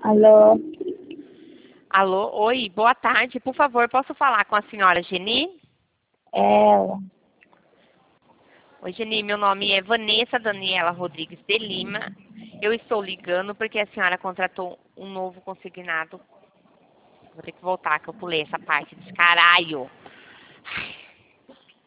Alô? Alô, oi, boa tarde. Por favor, posso falar com a senhora Geni? Ela. Oi, Geni, meu nome é Vanessa Daniela Rodrigues de Lima. Eu estou ligando porque a senhora contratou um novo consignado. Vou ter que voltar, que eu pulei essa parte. Descaralho.